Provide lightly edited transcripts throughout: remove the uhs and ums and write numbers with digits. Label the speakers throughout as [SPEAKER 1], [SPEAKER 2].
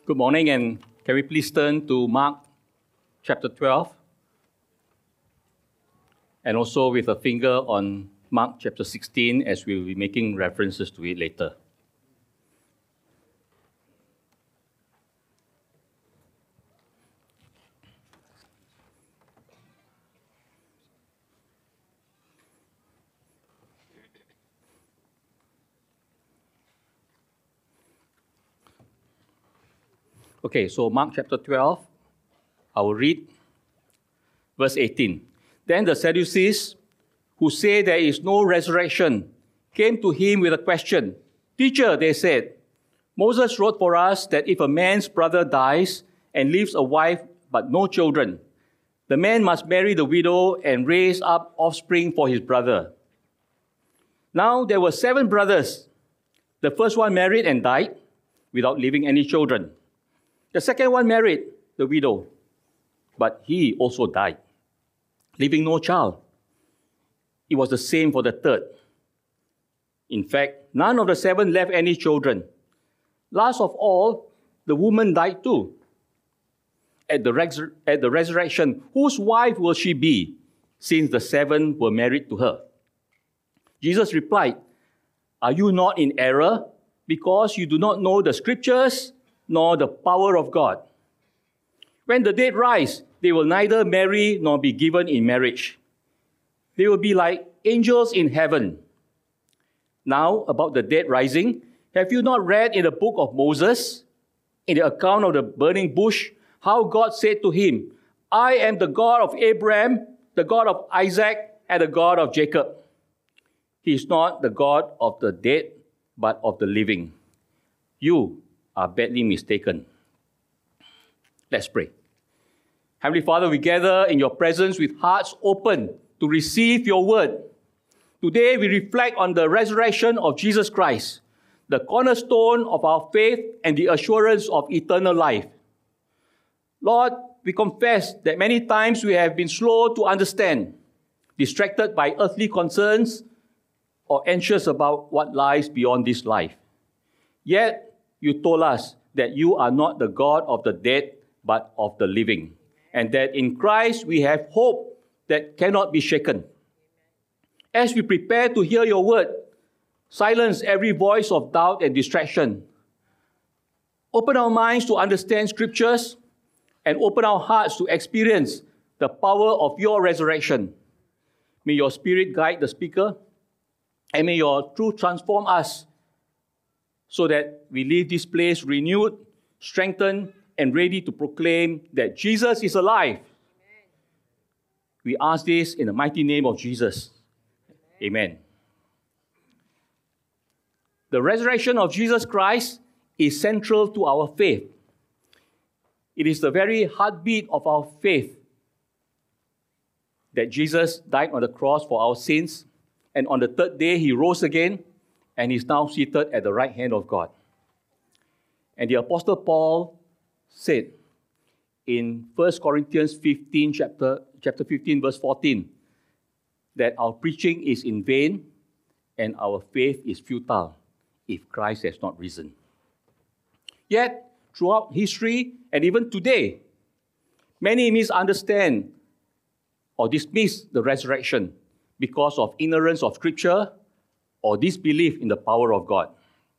[SPEAKER 1] Good morning, and can we please turn to Mark chapter 12? And also with a finger on Mark chapter 16, as we will be making references to it later. Okay, so Mark chapter 12, I will read verse 18. Then the Sadducees, who say there is no resurrection, came to him with a question. Teacher, they said, Moses wrote for us that if a man's brother dies and leaves a wife but no children, the man must marry the widow and raise up offspring for his brother. Now there were 7 brothers. The first one married and died without leaving any children. The second one married the widow, but he also died, leaving no child. It was the same for the third. In fact, none of the 7 left any children. Last of all, the woman died too. At the resurrection, whose wife will she be, since the 7 were married to her? Jesus replied, Are you not in error, because you do not know the scriptures nor the power of God? When the dead rise, they will neither marry nor be given in marriage. They will be like angels in heaven. Now, about the dead rising, have you not read in the book of Moses, in the account of the burning bush, how God said to him, I am the God of Abraham, the God of Isaac, and the God of Jacob. He is not the God of the dead, but of the living. You are badly mistaken. Let's pray. Heavenly Father, we gather in your presence with hearts open to receive your word. Today we reflect on the resurrection of Jesus Christ, the cornerstone of our faith and the assurance of eternal life. Lord, we confess that many times we have been slow to understand, distracted by earthly concerns, or anxious about what lies beyond this life. Yet, you told us that you are not the God of the dead, but of the living, and that in Christ we have hope that cannot be shaken. As we prepare to hear your word, silence every voice of doubt and distraction. Open our minds to understand scriptures and open our hearts to experience the power of your resurrection. May your spirit guide the speaker, and may your truth transform us so that we leave this place renewed, strengthened, and ready to proclaim that Jesus is alive. Amen. We ask this in the mighty name of Jesus. Amen. The resurrection of Jesus Christ is central to our faith. It is the very heartbeat of our faith that Jesus died on the cross for our sins, and on the third day he rose again, and is now seated at the right hand of God. And the Apostle Paul said in 1 Corinthians 15, chapter 15, verse 14, that our preaching is in vain and our faith is futile if Christ has not risen. Yet, throughout history and even today, many misunderstand or dismiss the resurrection because of ignorance of Scripture or disbelief in the power of God.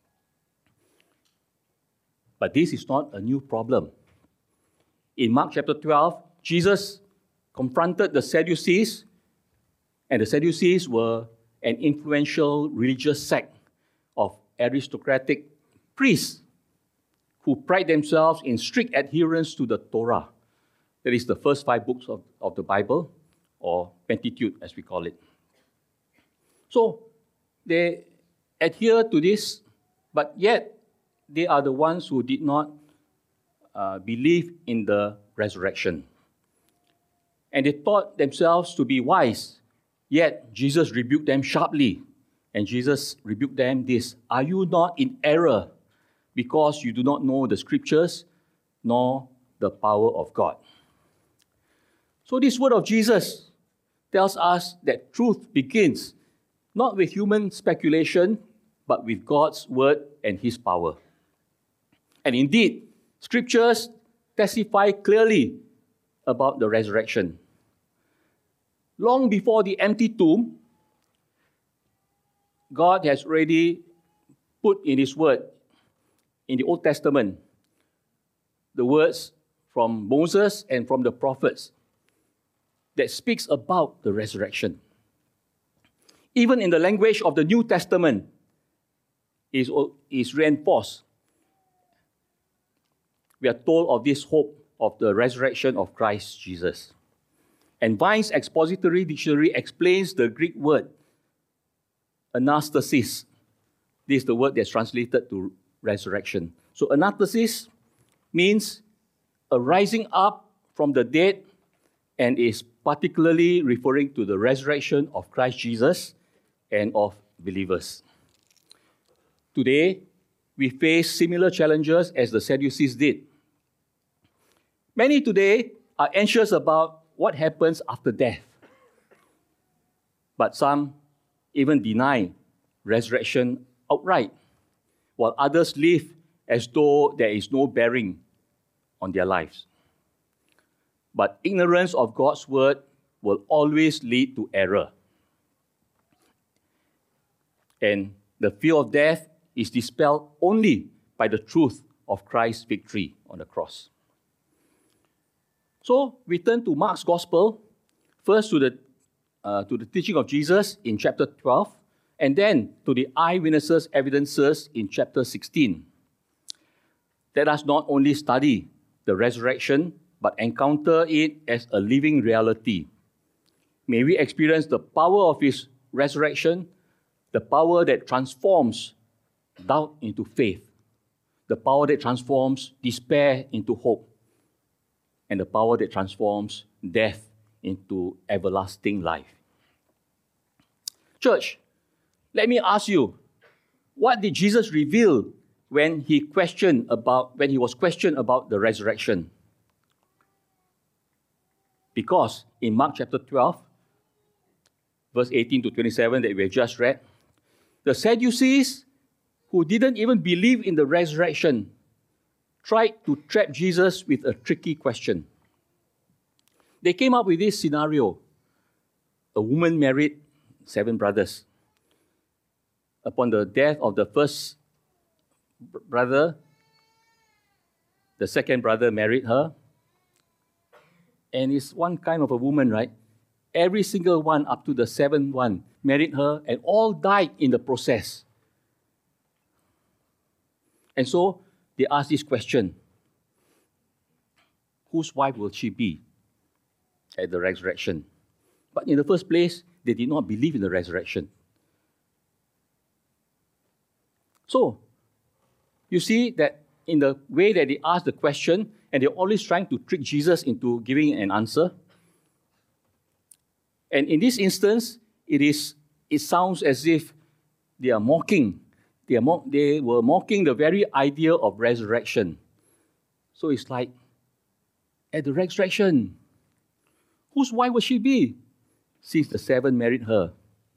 [SPEAKER 1] But this is not a new problem. In Mark chapter 12, Jesus confronted the Sadducees, and the Sadducees were an influential religious sect of aristocratic priests who pride themselves in strict adherence to the Torah. That is the first 5 books of the Bible, or Pentateuch as we call it. So, they adhere to this, but yet they are the ones who did not believe in the resurrection. And they thought themselves to be wise, yet Jesus rebuked them sharply. And Jesus rebuked them this, Are you not in error because you do not know the scriptures nor the power of God? So this word of Jesus tells us that truth begins not with human speculation, but with God's word and his power. And indeed, Scriptures testify clearly about the resurrection. Long before the empty tomb, God has already put in His Word, in the Old Testament, the words from Moses and from the prophets that speaks about the resurrection. Even in the language of the New Testament is reinforced. We are told of this hope of the resurrection of Christ Jesus. And Vine's Expository Dictionary explains the Greek word anastasis. This is the word that's translated to resurrection. So anastasis means a rising up from the dead, and is particularly referring to the resurrection of Christ Jesus and of believers. Today, we face similar challenges as the Sadducees did. Many today are anxious about what happens after death. But some even deny resurrection outright, while others live as though there is no bearing on their lives. But ignorance of God's word will always lead to error. And the fear of death is dispelled only by the truth of Christ's victory on the cross. So we turn to Mark's Gospel, first to the teaching of Jesus in chapter 12, and then to the eyewitnesses' evidences in chapter 16. Let us not only study the resurrection, but encounter it as a living reality. May we experience the power of His resurrection, the power that transforms doubt into faith, the power that transforms despair into hope, and the power that transforms death into everlasting life. Church, let me ask you, what did Jesus reveal when he was questioned about the resurrection? Because in Mark chapter 12, verse 18 to 27 that we have just read, the Sadducees, who didn't even believe in the resurrection, tried to trap Jesus with a tricky question. They came up with this scenario. A woman married 7 brothers. Upon the death of the first brother, the second brother married her. And it's one kind of a woman, right? Every single one up to the 7th one married her, and all died in the process. And so they asked this question: whose wife will she be at the resurrection? But in the first place, they did not believe in the resurrection. So, you see that in the way that they asked the question, and they're always trying to trick Jesus into giving an answer. And in this instance, it sounds as if they are mocking. They were mocking the very idea of resurrection. So it's like, at the resurrection, whose wife will she be, since the 7 married her?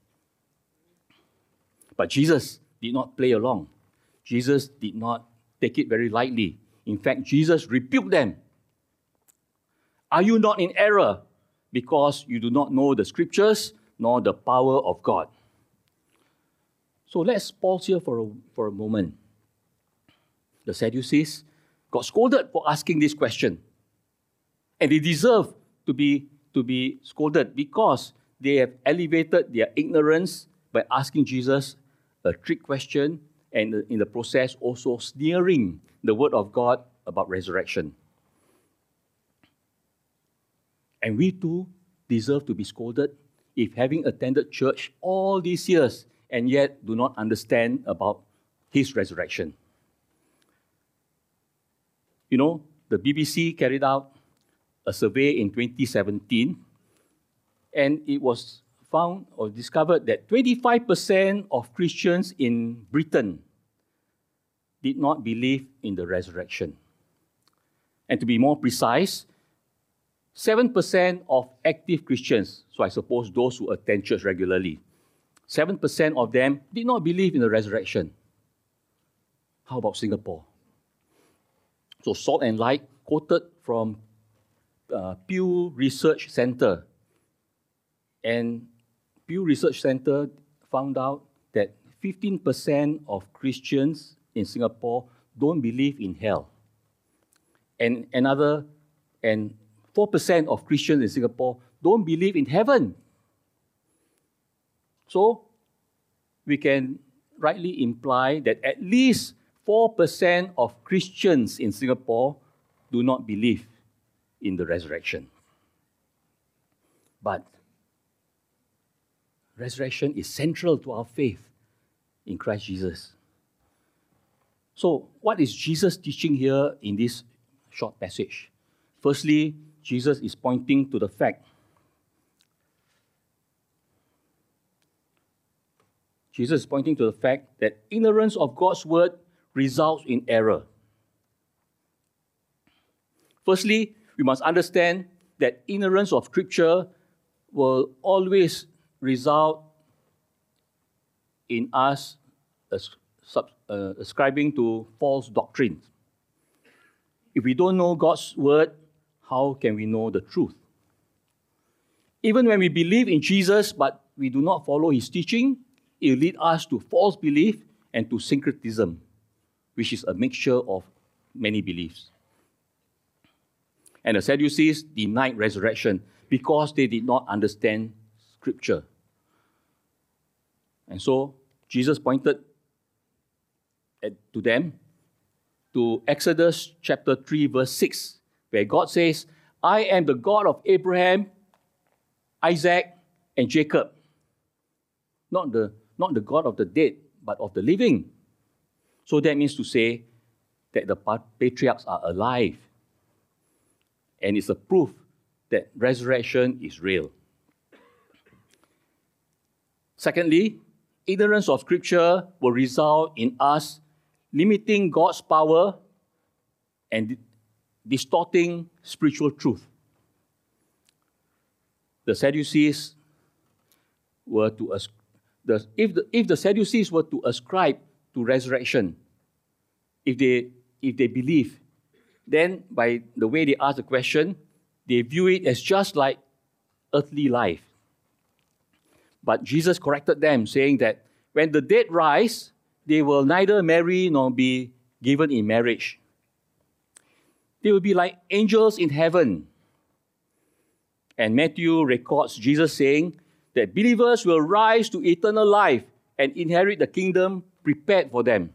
[SPEAKER 1] But Jesus did not play along. Jesus did not take it very lightly. In fact, Jesus rebuked them. Are you not in error because you do not know the scriptures nor the power of God? So let's pause here for a moment. The Sadducees got scolded for asking this question. And they deserve to be scolded because they have elevated their ignorance by asking Jesus a trick question, and in the process also sneering the word of God about resurrection. And we too deserve to be scolded if, having attended church all these years and yet do not understand about His resurrection. You know, the BBC carried out a survey in 2017, and it was found or discovered that 25% of Christians in Britain did not believe in the resurrection. And to be more precise, 7% of active Christians, so I suppose those who attend church regularly, 7% of them did not believe in the resurrection. How about Singapore? So Salt and Light, quoted from Pew Research Center. And Pew Research Center found out that 15% of Christians in Singapore don't believe in hell. And 4% of Christians in Singapore don't believe in heaven. So we can rightly imply that at least 4% of Christians in Singapore do not believe in the resurrection. But resurrection is central to our faith in Christ Jesus. So what is Jesus teaching here in this short passage? Firstly, Jesus is pointing to the fact that ignorance of God's word results in error. Firstly, we must understand that ignorance of Scripture will always result in us ascribing to false doctrines. If we don't know God's word, how can we know the truth? Even when we believe in Jesus but we do not follow his teaching, it will lead us to false belief and to syncretism, which is a mixture of many beliefs. And the Sadducees denied resurrection because they did not understand Scripture. And so Jesus pointed to them to Exodus chapter 3, verse 6, where God says, I am the God of Abraham, Isaac, and Jacob. Not the God of the dead, but of the living. So that means to say that the patriarchs are alive. And it's a proof that resurrection is real. Secondly, ignorance of Scripture will result in us limiting God's power and distorting spiritual truth. The Sadducees were to if the Sadducees were to ascribe to resurrection, if they believe, then by the way they ask the question, they view it as just like earthly life. But Jesus corrected them, saying that when the dead rise, they will neither marry nor be given in marriage. They will be like angels in heaven. And Matthew records Jesus saying that believers will rise to eternal life and inherit the kingdom prepared for them.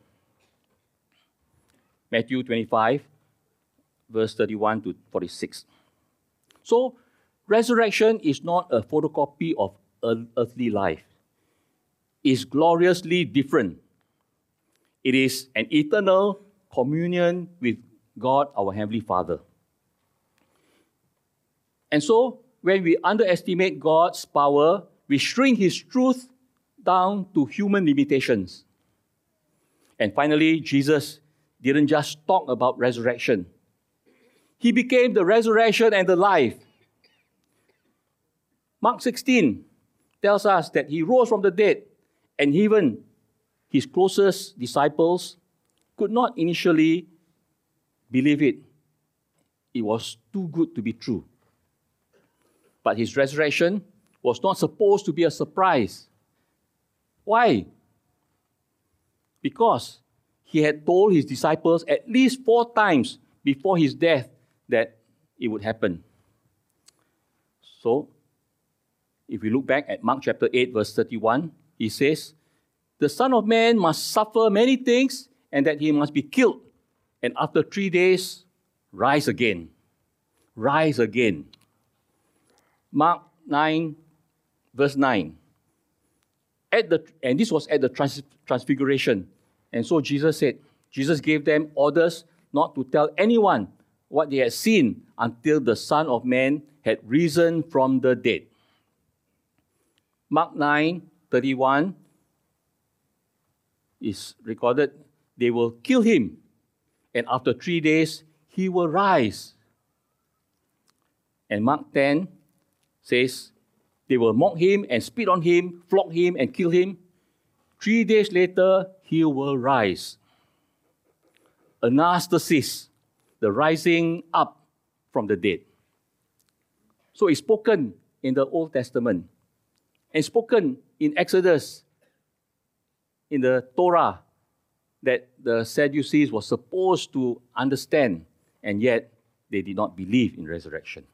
[SPEAKER 1] Matthew 25, verse 31 to 46. So, resurrection is not a photocopy of earthly life. It's gloriously different. It is an eternal communion with God, our Heavenly Father. And so, when we underestimate God's power, we shrink his truth down to human limitations. And finally, Jesus didn't just talk about resurrection. He became the resurrection and the life. Mark 16 tells us that he rose from the dead, and even his closest disciples could not initially believe it. It was too good to be true. But his resurrection was not supposed to be a surprise. Why? Because he had told his disciples at least 4 times before his death that it would happen. So, if we look back at Mark chapter 8, verse 31, he says, the Son of Man must suffer many things and that he must be killed, and after 3 days, rise again. Rise again. Mark 9, verse 9. And this was at the transfiguration. And so Jesus gave them orders not to tell anyone what they had seen until the Son of Man had risen from the dead. Mark 9:31 is recorded, they will kill him, and after 3 days, he will rise. And Mark 10 says, they will mock him and spit on him, flog him and kill him. 3 days later, he will rise. Anastasis, the rising up from the dead. So it's spoken in the Old Testament and spoken in Exodus, in the Torah, that the Sadducees were supposed to understand, and yet they did not believe in resurrection.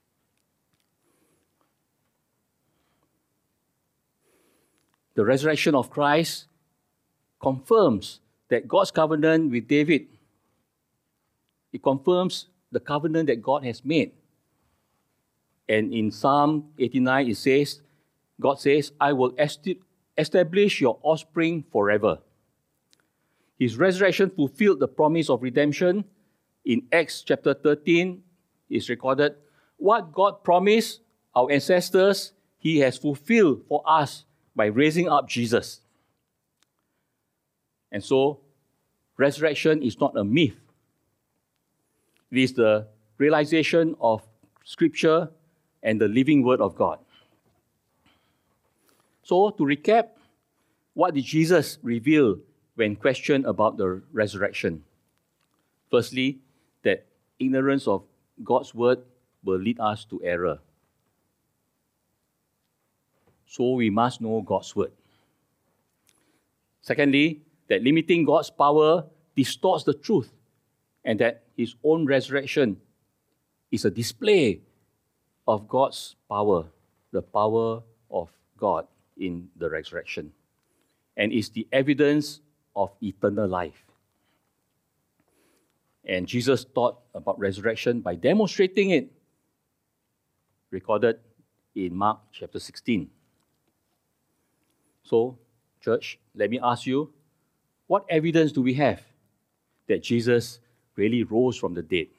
[SPEAKER 1] The resurrection of Christ confirms that God's covenant with David, it confirms the covenant that God has made. And in Psalm 89, it says, God says, I will establish your offspring forever. His resurrection fulfilled the promise of redemption. In Acts chapter 13, it's recorded, what God promised our ancestors, He has fulfilled for us by raising up Jesus. And so, resurrection is not a myth. It is the realization of Scripture and the living Word of God. So, to recap, what did Jesus reveal when questioned about the resurrection? Firstly, that ignorance of God's Word will lead us to error. So we must know God's Word. Secondly, that limiting God's power distorts the truth, and that His own resurrection is a display of God's power, the power of God in the resurrection, and is the evidence of eternal life. And Jesus taught about resurrection by demonstrating it, recorded in Mark chapter 16. So, church, let me ask you, what evidence do we have that Jesus really rose from the dead?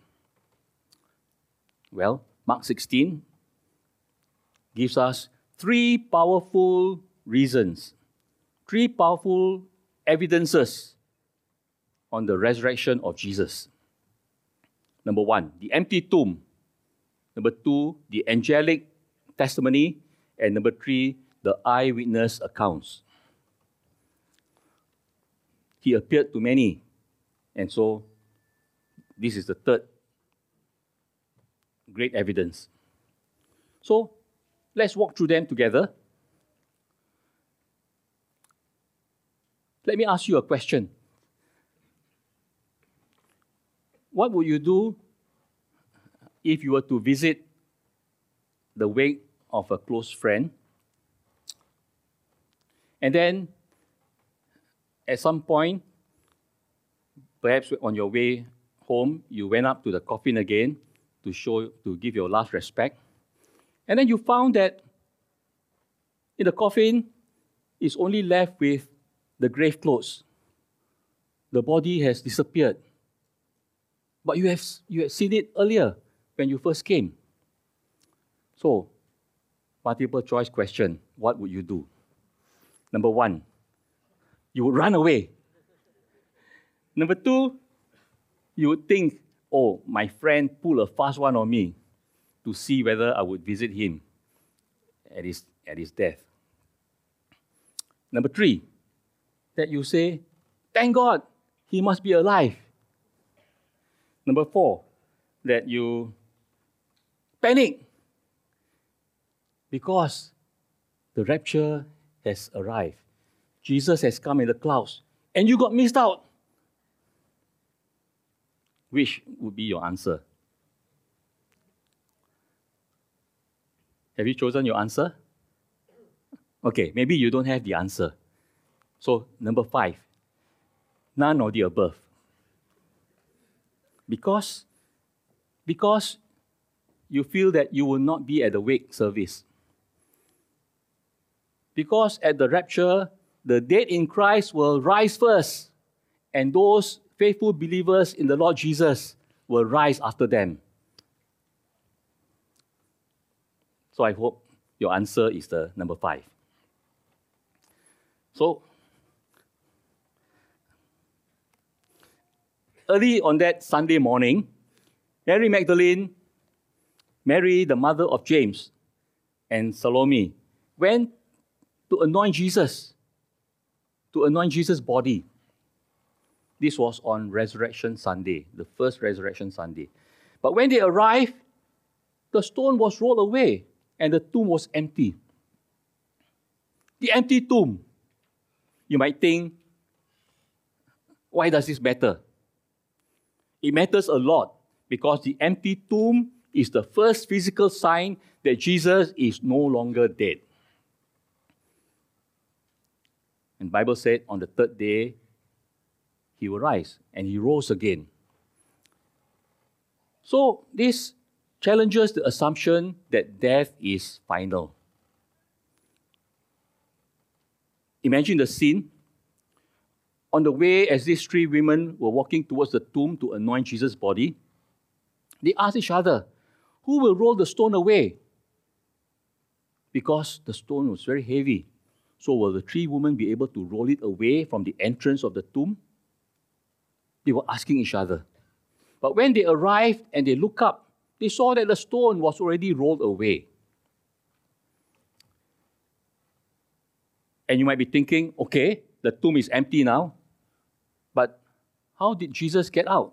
[SPEAKER 1] Well, Mark 16 gives us three powerful reasons, three powerful evidences on the resurrection of Jesus. Number one, the empty tomb. Number two, the angelic testimony. And number three, the eyewitness accounts. He appeared to many, and so this is the third great evidence. So let's walk through them together. Let me ask you a question. What would you do if you were to visit the wake of a close friend, and then at some point, perhaps on your way home, you went up to the coffin again to give your last respect, and then you found that in the coffin is only left with the grave clothes. The body has disappeared. But you had seen it earlier when you first came. So, multiple choice question, what would you do? Number one, you would run away. Number two, you would think, oh, my friend pulled a fast one on me to see whether I would visit him at his death. Number three, that you say, thank God, he must be alive. Number four, that you panic because the rapture has arrived. Jesus has come in the clouds, and you got missed out. Which would be your answer? Have you chosen your answer? Okay, maybe you don't have the answer. So, number five, none of the above. Because you feel that you will not be at the wake service. Because at the rapture, the dead in Christ will rise first, and those faithful believers in the Lord Jesus will rise after them. So I hope your answer is the number five. So, early on that Sunday morning, Mary Magdalene, Mary, the mother of James, and Salome went to anoint Jesus' body. This was on Resurrection Sunday, the first Resurrection Sunday. But when they arrived, the stone was rolled away and the tomb was empty. The empty tomb. You might think, why does this matter? It matters a lot because the empty tomb is the first physical sign that Jesus is no longer dead. And the Bible said on the third day, he will rise, and he rose again. So this challenges the assumption that death is final. Imagine the scene. On the way, as these three women were walking towards the tomb to anoint Jesus' body, they asked each other, who will roll the stone away? Because the stone was very heavy. So will the three women be able to roll it away from the entrance of the tomb? They were asking each other. But when they arrived and they looked up, they saw that the stone was already rolled away. And you might be thinking, okay, the tomb is empty now, but how did Jesus get out?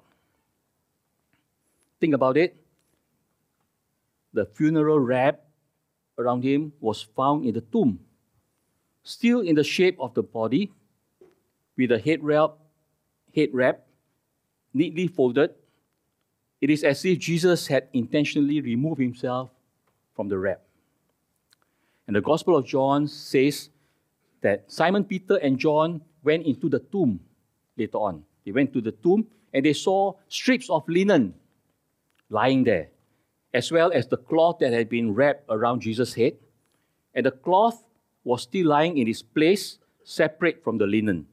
[SPEAKER 1] Think about it. The funeral wrap around him was found in the tomb, still in the shape of the body, with a head wrap neatly folded. It is as if Jesus had intentionally removed himself from the wrap. And the Gospel of John says that Simon Peter and John went into the tomb later on. They went to the tomb and they saw strips of linen lying there, as well as the cloth that had been wrapped around Jesus' head. And the cloth was still lying in its place, separate from the linen.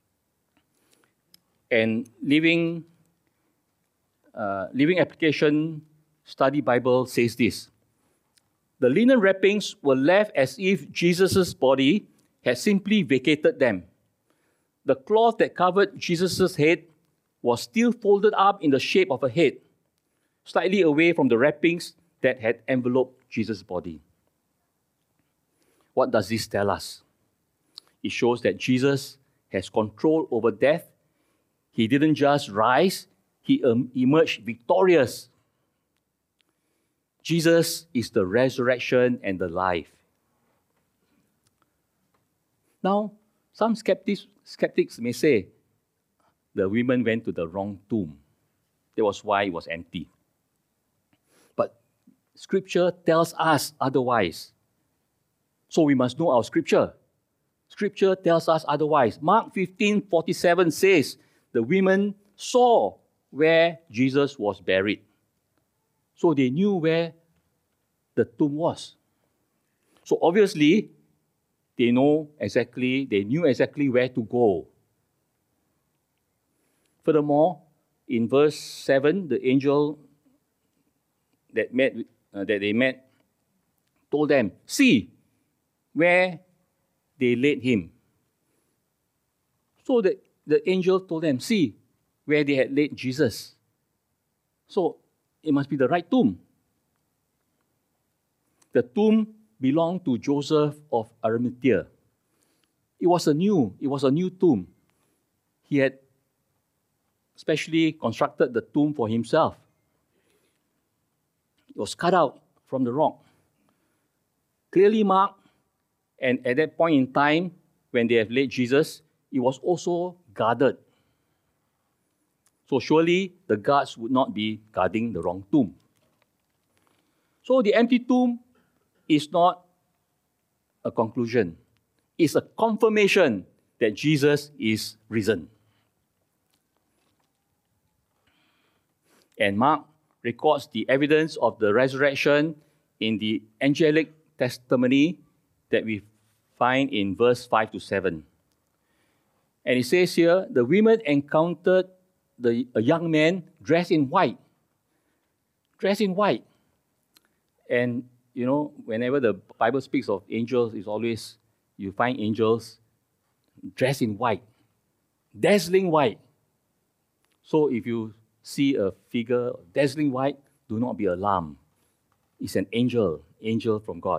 [SPEAKER 1] And Living Application Study Bible says this: the linen wrappings were left as if Jesus' body had simply vacated them. The cloth that covered Jesus' head was still folded up in the shape of a head, slightly away from the wrappings that had enveloped Jesus' body. What does this tell us? It shows that Jesus has control over death. He didn't just rise, he emerged victorious. Jesus is the resurrection and the life. Now, some skeptics may say the women went to the wrong tomb. That was why it was empty. But Scripture tells us otherwise. So we must know our Scripture. Scripture tells us otherwise. Mark 15:47 says, the women saw where Jesus was buried. So they knew where the tomb was. So obviously, they knew exactly where to go. Furthermore, in verse 7, the angel that they met told them, see where they laid him. So the angel told them, see where they had laid Jesus. So it must be the right tomb. The tomb belonged to Joseph of Arimathea. It was a new tomb. He had specially constructed the tomb for himself. It was cut out from the rock, clearly marked, and at that point in time, when they have laid Jesus, it was also guarded. So surely the guards would not be guarding the wrong tomb. So the empty tomb is not a conclusion. It's a confirmation that Jesus is risen. And Mark records the evidence of the resurrection in the angelic testimony that we find in verse 5 to 7. And it says here, the women encountered a young man dressed in white. Dressed in white. And, you know, whenever the Bible speaks of angels, it's always, you find angels dressed in white. Dazzling white. So if you see a figure dazzling white, do not be alarmed. It's an angel from God.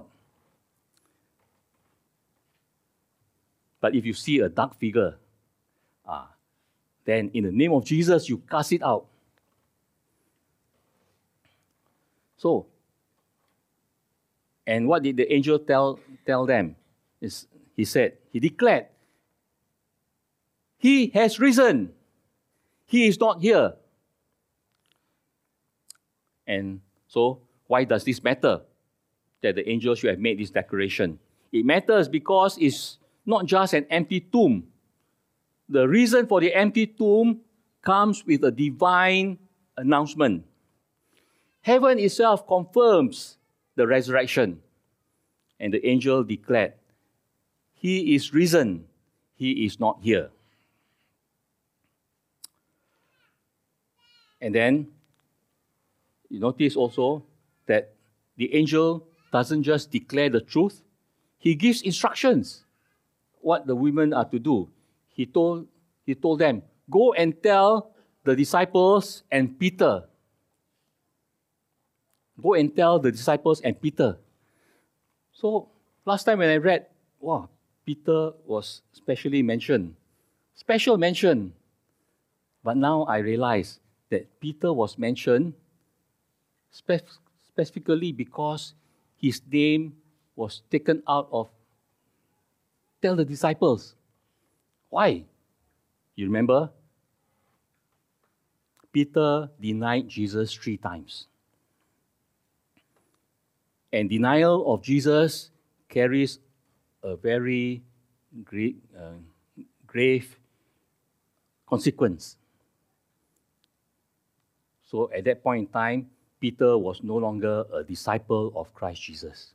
[SPEAKER 1] But if you see a dark figure, then in the name of Jesus, you cast it out. So, and what did the angel tell them? He declared, he has risen. He is not here. And so, why does this matter? That the angel should have made this declaration. It matters because it's not just an empty tomb. The reason for the empty tomb comes with a divine announcement. Heaven itself confirms the resurrection. And the angel declared, he is risen. He is not here. And then, you notice also that the angel doesn't just declare the truth, he gives instructions what the women are to do. He told them, go and tell the disciples and Peter. Go and tell the disciples and Peter. So, last time when I read, wow, Peter was specially mentioned. Special mention. But now I realize that Peter was mentioned specifically because his name was taken out of tell the disciples. Why? You remember? Peter denied Jesus 3 times. And denial of Jesus carries a very grave consequence. So at that point in time, Peter was no longer a disciple of Christ Jesus.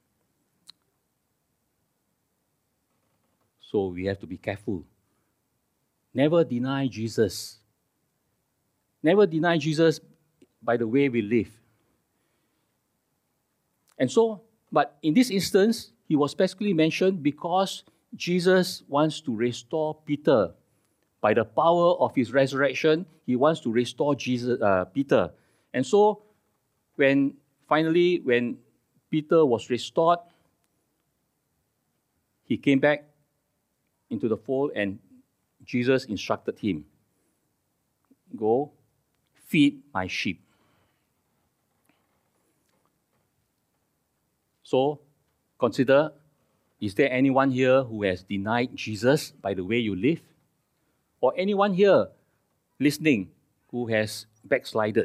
[SPEAKER 1] So we have to be careful. Never deny Jesus. Never deny Jesus by the way we live. And so, but in this instance, he was specifically mentioned because Jesus wants to restore Peter. By the power of his resurrection, he wants to restore Peter. And so, when Peter was restored, he came back into the fold and Jesus instructed him, go feed my sheep. So, consider, is there anyone here who has denied Jesus by the way you live? Or anyone here listening who has backslided?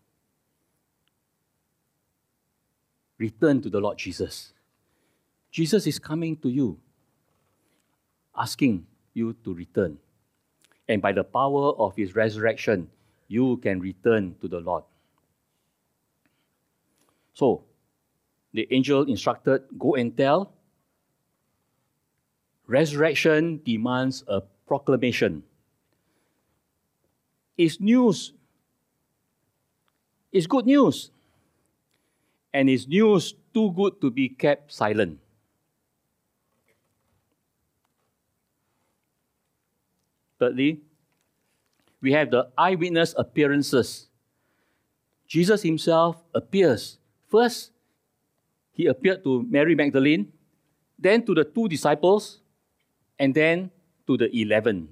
[SPEAKER 1] Return to the Lord Jesus. Jesus is coming to you, asking you to return. And by the power of his resurrection, you can return to the Lord. So, the angel instructed, go and tell. Resurrection demands a proclamation. It's news. It's good news. And it's news too good to be kept silent. Thirdly, we have the eyewitness appearances. Jesus himself appears. First, he appeared to Mary Magdalene, then to the 2 disciples, and then to the 11.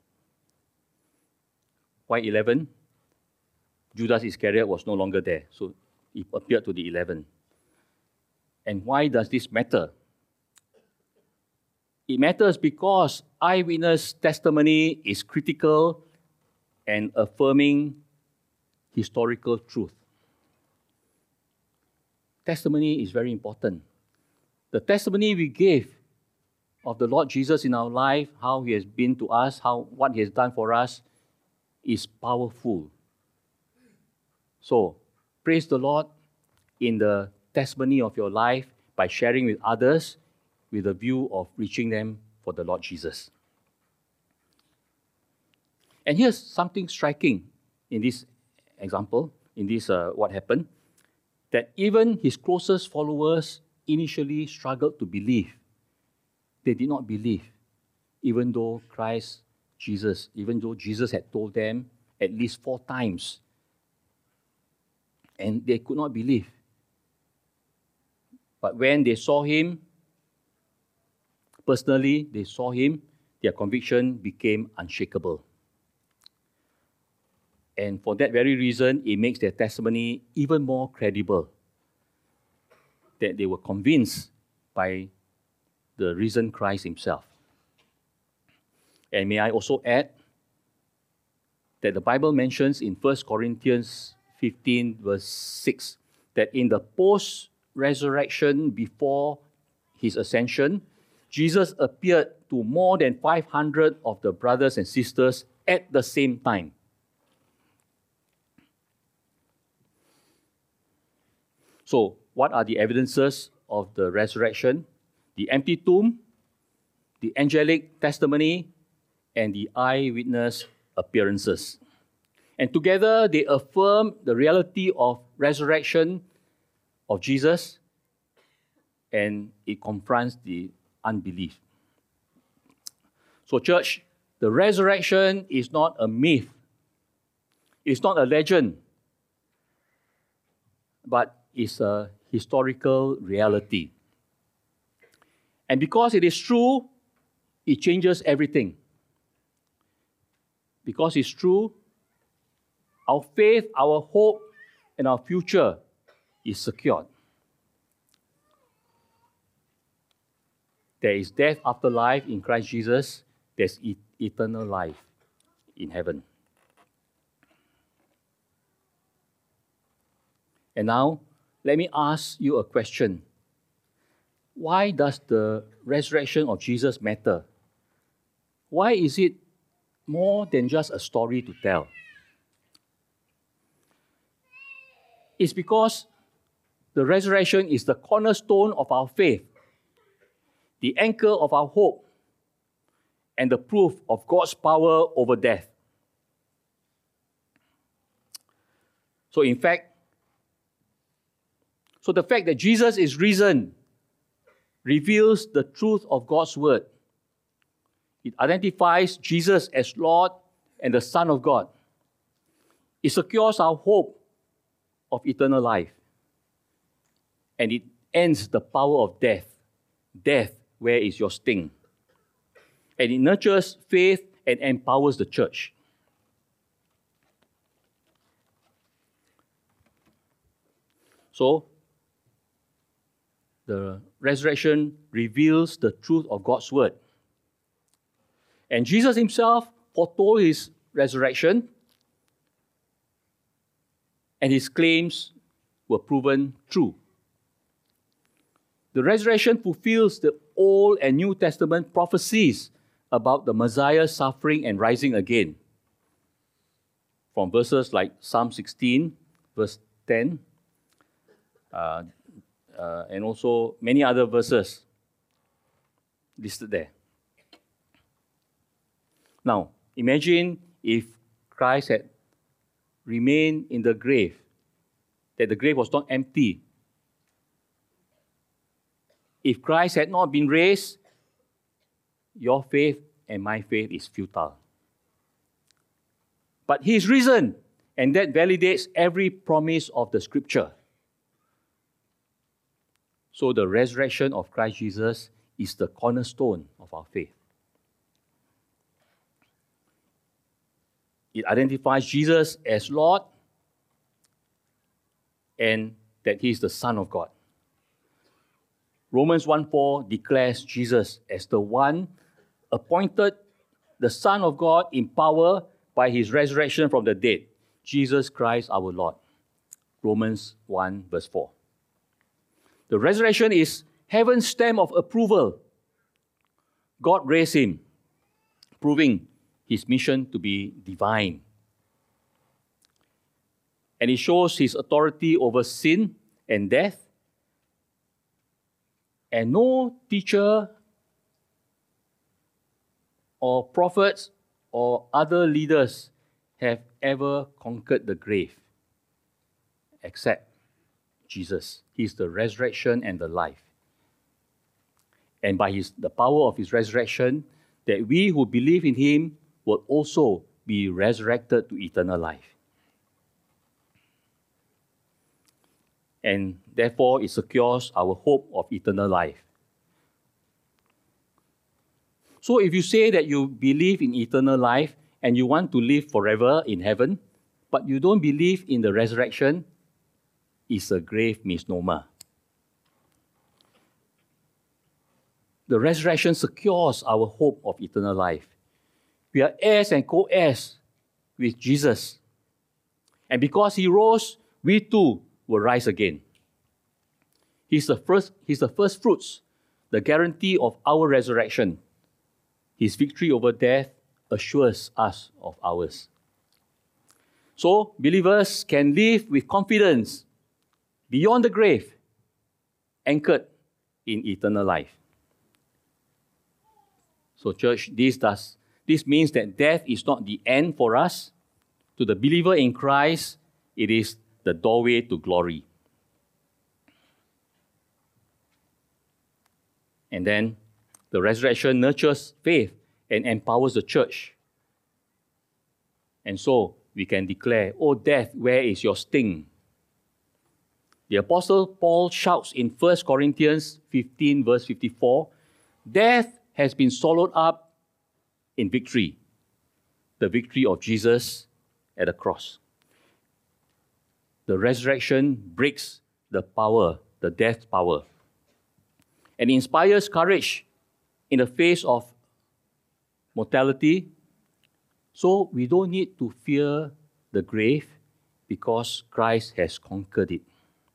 [SPEAKER 1] Why 11? Judas Iscariot was no longer there, so he appeared to the 11. And why does this matter? It matters because eyewitness testimony is critical and affirming historical truth. Testimony is very important. The testimony we give of the Lord Jesus in our life, how he has been to us, what he has done for us, is powerful. So, praise the Lord in the testimony of your life by sharing with others with a view of reaching them for the Lord Jesus. And here's something striking in this example, in this what happened, that even his closest followers initially struggled to believe. They did not believe, even though Jesus had told them at least 4 times. And they could not believe. But when they saw him, personally, their conviction became unshakable. And for that very reason, it makes their testimony even more credible, that they were convinced by the risen Christ himself. And may I also add that the Bible mentions in 1 Corinthians 15 verse 6 that in the post-resurrection, before his ascension, Jesus appeared to more than 500 of the brothers and sisters at the same time. So, what are the evidences of the resurrection? The empty tomb, the angelic testimony, and the eyewitness appearances. And together, they affirm the reality of resurrection of Jesus, and it confronts the unbelief. So, church, the resurrection is not a myth. It's not a legend, but it's a historical reality. And because it is true, it changes everything. Because it's true, our faith, our hope, and our future is secured. There is death after life in Christ Jesus. There's eternal life in heaven. And now, let me ask you a question. Why does the resurrection of Jesus matter? Why is it more than just a story to tell? It's because the resurrection is the cornerstone of our faith, the anchor of our hope, and the proof of God's power over death. So the fact that Jesus is risen reveals the truth of God's word. It identifies Jesus as Lord and the Son of God. It secures our hope of eternal life. And it ends the power of death. Death, where is your sting? And it nurtures faith and empowers the church. So, the resurrection reveals the truth of God's word. And Jesus himself foretold his resurrection, and his claims were proven true. The resurrection fulfills the Old and New Testament prophecies about the Messiah's suffering and rising again. From verses like Psalm 16, verse 10, and also many other verses listed there. Now, imagine if Christ had remained in the grave, that the grave was not empty. If Christ had not been raised, your faith and my faith is futile. But he is risen, and that validates every promise of the Scripture. So the resurrection of Christ Jesus is the cornerstone of our faith. It identifies Jesus as Lord and that he is the Son of God. Romans 1:4 declares Jesus as the one appointed, the Son of God in power by his resurrection from the dead, Jesus Christ our Lord. Romans 1 verse 4. The resurrection is heaven's stamp of approval. God raised him, proving his mission to be divine. And it shows his authority over sin and death. And no teacher or prophets or other leaders have ever conquered the grave except Jesus. He's the resurrection and the life. And by the power of his resurrection, that we who believe in him will also be resurrected to eternal life. And therefore, it secures our hope of eternal life. So if you say that you believe in eternal life and you want to live forever in heaven, but you don't believe in the resurrection, is a grave misnomer. The resurrection secures our hope of eternal life. We are heirs and co-heirs with Jesus. And because he rose, we too will rise again. He's the first fruits, the guarantee of our resurrection. His victory over death assures us of ours. So, believers can live with confidence beyond the grave, anchored in eternal life. So, church, this means that death is not the end for us. To the believer in Christ, it is the doorway to glory. And then the resurrection nurtures faith and empowers the church. And so we can declare, "O death, where is your sting?" The Apostle Paul shouts in 1 Corinthians 15, verse 54, "Death has been swallowed up in victory," the victory of Jesus at the cross. The resurrection breaks the power, the death power, and inspires courage in the face of mortality. So we don't need to fear the grave because Christ has conquered it.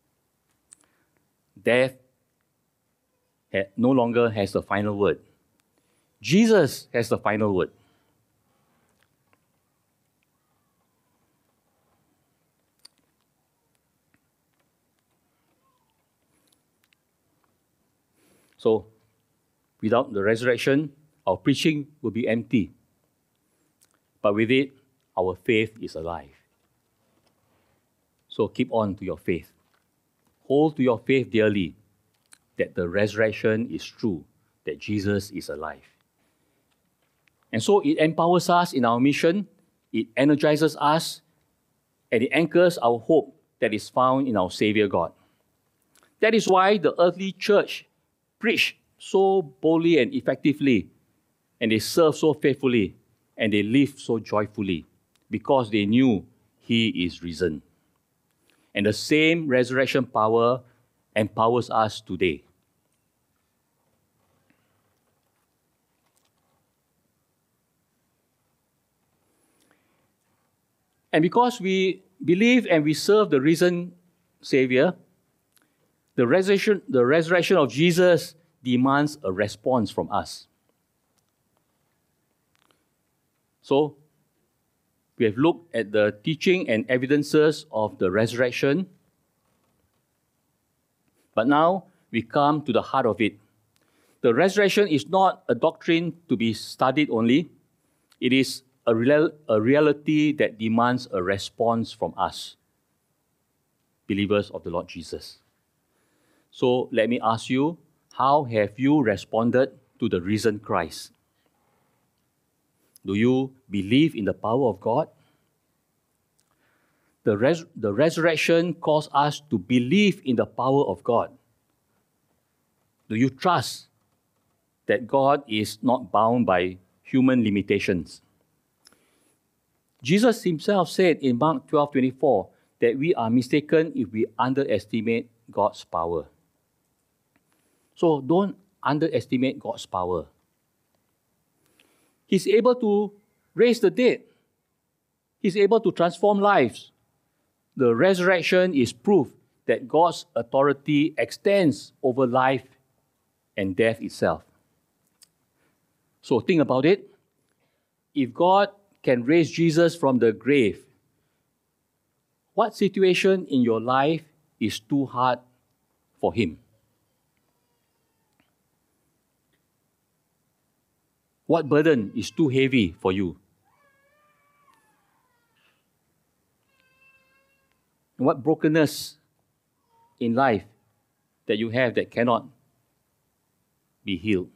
[SPEAKER 1] Death no longer has the final word. Jesus has the final word. So, without the resurrection, our preaching will be empty. But with it, our faith is alive. So keep on to your faith. Hold to your faith dearly that the resurrection is true, that Jesus is alive. And so it empowers us in our mission, it energizes us, and it anchors our hope that is found in our Savior God. That is why the earthly church preached so boldly and effectively, and they served so faithfully, and they lived so joyfully, because they knew He is risen. And the same resurrection power empowers us today. And because we believe and we serve the risen Savior, the resurrection of Jesus demands a response from us. So, we have looked at the teaching and evidences of the resurrection. But now we come to the heart of it. The resurrection is not a doctrine to be studied only. It is a reality that demands a response from us, believers of the Lord Jesus. So let me ask you, how have you responded to the risen Christ? Do you believe in the power of God? The resurrection calls us to believe in the power of God. Do you trust that God is not bound by human limitations? Jesus himself said in Mark 12:24 that we are mistaken if we underestimate God's power. So don't underestimate God's power. He's able to raise the dead. He's able to transform lives. The resurrection is proof that God's authority extends over life and death itself. So think about it. If God can raise Jesus from the grave, what situation in your life is too hard for Him? What burden is too heavy for you? And what brokenness in life that you have that cannot be healed?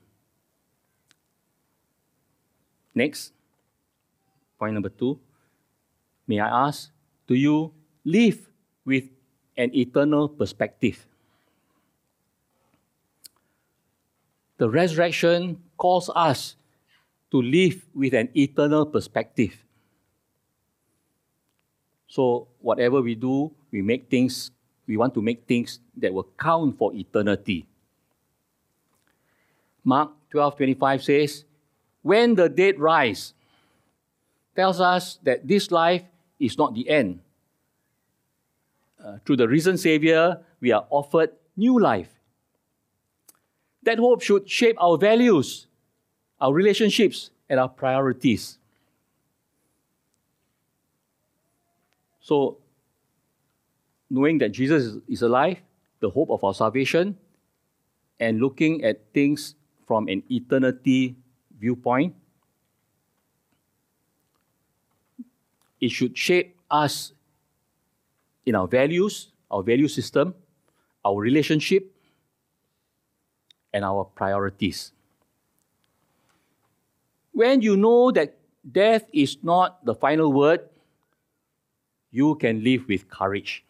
[SPEAKER 1] Next, point number 2. May I ask, do you live with an eternal perspective? The resurrection calls us to live with an eternal perspective. So whatever we do, we want to make things that will count for eternity. Mark 12:25 says, when the dead rise, tells us that this life is not the end. Through the risen Savior, we are offered new life. That hope should shape our values, our relationships, and our priorities. So, knowing that Jesus is alive, the hope of our salvation, and looking at things from an eternity viewpoint, it should shape us in our values, our value system, our relationship, and our priorities. When you know that death is not the final word, you can live with courage.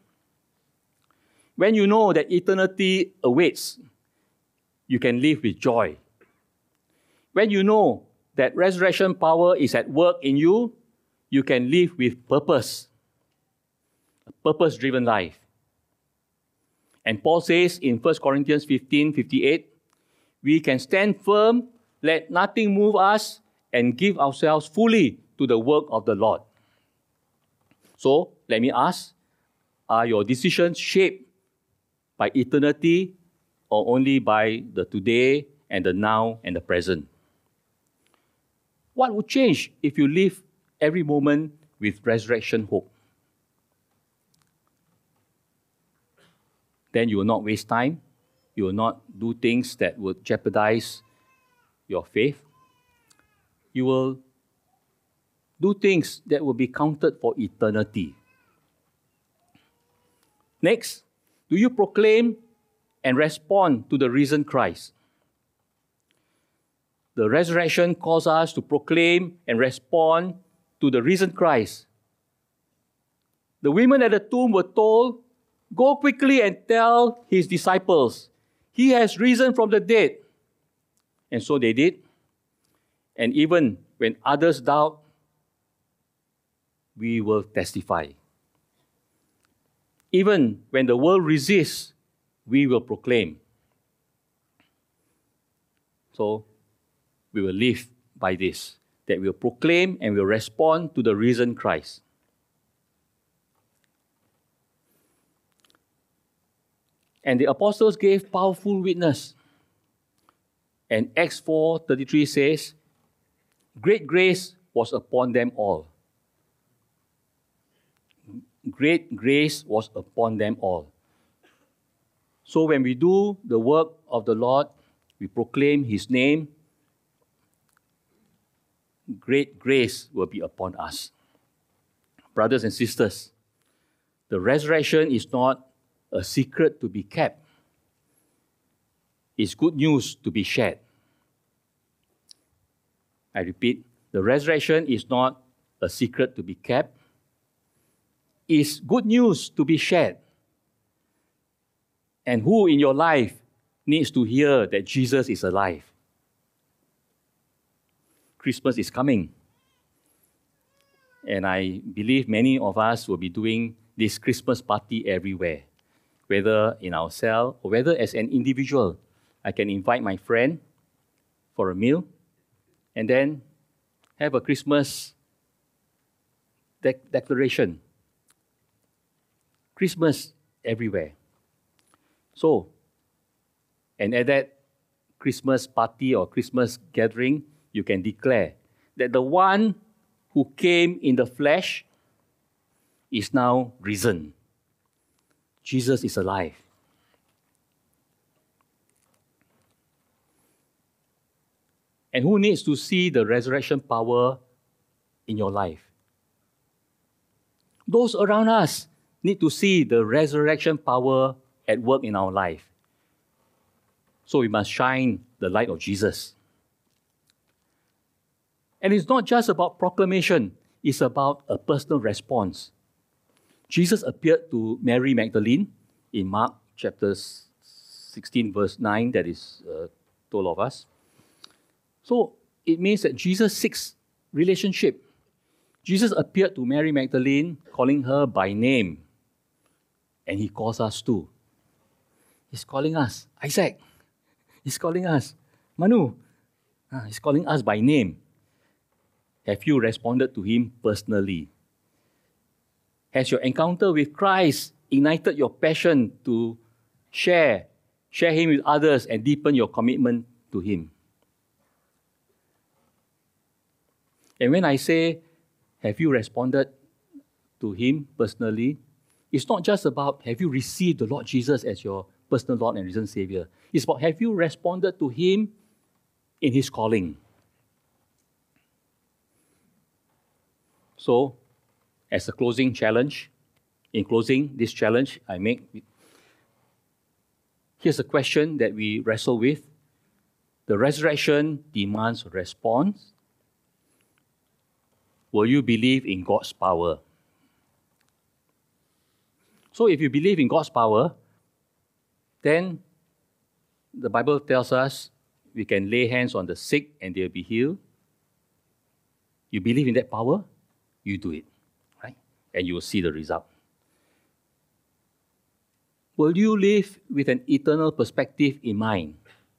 [SPEAKER 1] When you know that eternity awaits, you can live with joy. When you know that resurrection power is at work in you, you can live with purpose, a purpose-driven life. And Paul says in 1 Corinthians 15:58, we can stand firm, let nothing move us, and give ourselves fully to the work of the Lord. So, let me ask, are your decisions shaped by eternity or only by the today and the now and the present? What would change if you live every moment with resurrection hope? Then you will not waste time. You will not do things that would jeopardize your faith. You will do things that will be counted for eternity. Next, do you proclaim and respond to the risen Christ? The resurrection calls us to proclaim and respond to the risen Christ. The women at the tomb were told, go quickly and tell his disciples, he has risen from the dead. And so they did. And even when others doubt, we will testify. Even when the world resists, we will proclaim. So, we will live by this, that we will proclaim and will respond to the risen Christ. And the apostles gave powerful witness. And Acts 4:33 says, great grace was upon them all. Great grace was upon them all. So when we do the work of the Lord, we proclaim his name, great grace will be upon us. Brothers and sisters, the resurrection is not a secret to be kept. It's good news to be shared. I repeat, the resurrection is not a secret to be kept. It's good news to be shared. And who in your life needs to hear that Jesus is alive? Christmas is coming. And I believe many of us will be doing this Christmas party everywhere, whether in our cell or whether as an individual. I can invite my friend for a meal and then have a Christmas declaration. Christmas everywhere. So, and at that Christmas party or Christmas gathering, you can declare that the one who came in the flesh is now risen. Jesus is alive. And who needs to see the resurrection power in your life? Those around us need to see the resurrection power at work in our life. So we must shine the light of Jesus. And it's not just about proclamation, it's about a personal response. Jesus appeared to Mary Magdalene in Mark chapter 16, verse 9, that is told of us. So it means that Jesus seeks relationship. Jesus appeared to Mary Magdalene, calling her by name. And he calls us too. He's calling us, Isaac. He's calling us, Manu. He's calling us by name. Have you responded to him personally? Has your encounter with Christ ignited your passion to share him with others and deepen your commitment to him? And when I say, have you responded to him personally, it's not just about have you received the Lord Jesus as your personal Lord and risen Savior. It's about have you responded to him in his calling. So, as a closing challenge, in closing this challenge I make, here's a question that we wrestle with. The resurrection demands a response. Will you believe in God's power? So if you believe in God's power, then the Bible tells us we can lay hands on the sick and they'll be healed. You believe in that power, you do it, right? And you will see the result. Will you live with an eternal perspective in mind?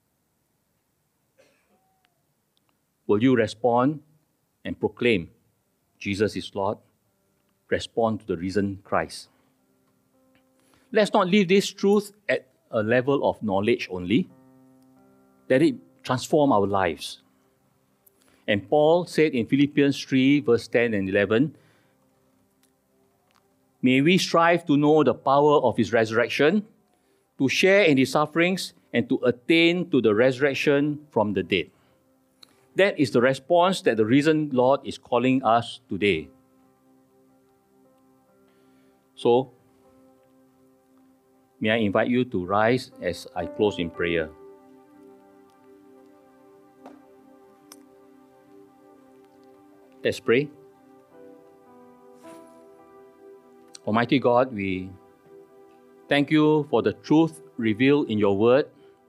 [SPEAKER 1] Will you respond and proclaim Jesus is Lord? Respond to the risen Christ. Let's not leave this truth at a level of knowledge only. Let it transform our lives. And Paul said in Philippians 3, verse 10 and 11, may we strive to know the power of his resurrection, to share in his sufferings, and to attain to the resurrection from the dead. That is the response that the risen Lord is calling us today. So, may I invite you to rise as I close in prayer. Let's pray. Almighty God, we thank you for the truth revealed in your word,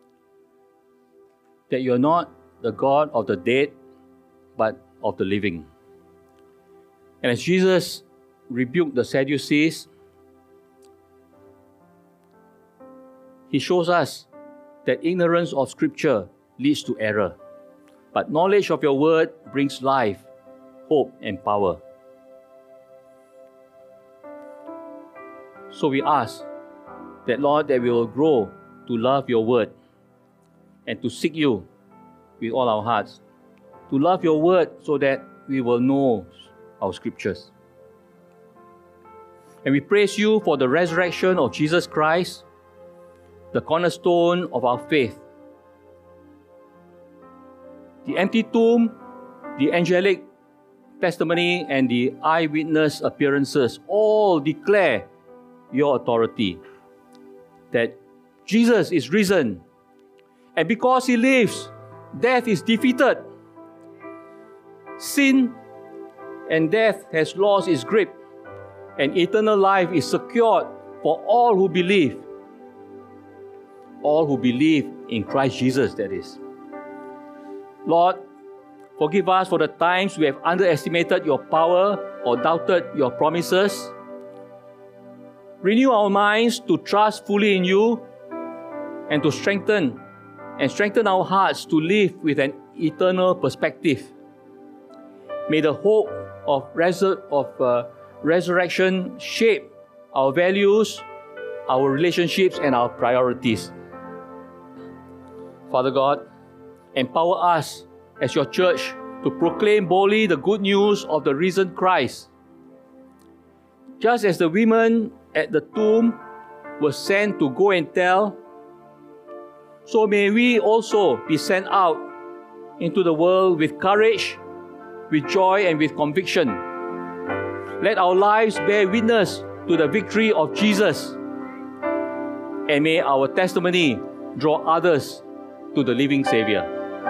[SPEAKER 1] that you're not the God of the dead, but of the living. And as Jesus rebuked the Sadducees, he shows us that ignorance of Scripture leads to error, but knowledge of your word brings life, hope, and power. So we ask that, Lord, that we will grow to love your word and to seek you with all our hearts, to love your word so that we will know our Scriptures. And we praise you for the resurrection of Jesus Christ, the cornerstone of our faith. The empty tomb, the angelic testimony, and the eyewitness appearances all declare your authority, that Jesus is risen, and because he lives, death is defeated. Sin and death has lost its grip, and eternal life is secured for all who believe. All who believe in Christ Jesus, that is. Lord, forgive us for the times we have underestimated your power or doubted your promises. Renew our minds to trust fully in you and to strengthen our hearts to live with an eternal perspective. May the hope of resurrection shape our values, our relationships, and our priorities. Father God, empower us as your church to proclaim boldly the good news of the risen Christ. Just as the women at the tomb were sent to go and tell, so may we also be sent out into the world with courage, with joy, and with conviction. Let our lives bear witness to the victory of Jesus, and may our testimony draw others to the living Savior.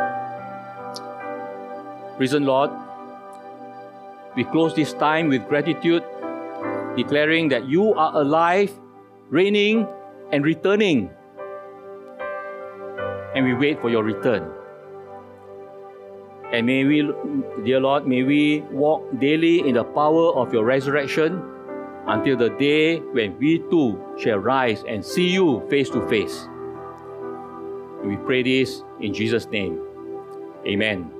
[SPEAKER 1] Risen Lord, we close this time with gratitude, declaring that you are alive, reigning, and returning. And we wait for your return. And may we, dear Lord, may we walk daily in the power of your resurrection until the day when we too shall rise and see you face to face. We pray this in Jesus' name. Amen.